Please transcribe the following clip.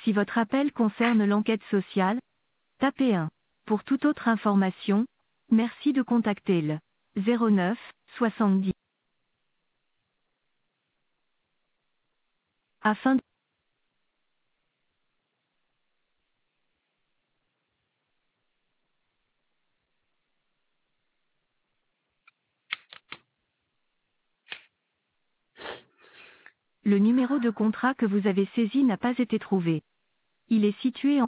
Si votre appel concerne l'enquête sociale, tapez 1. Pour toute autre information, merci de contacter le 09 70. Afin de... Le numéro de contrat que vous avez saisi n'a pas été trouvé. Il est situé en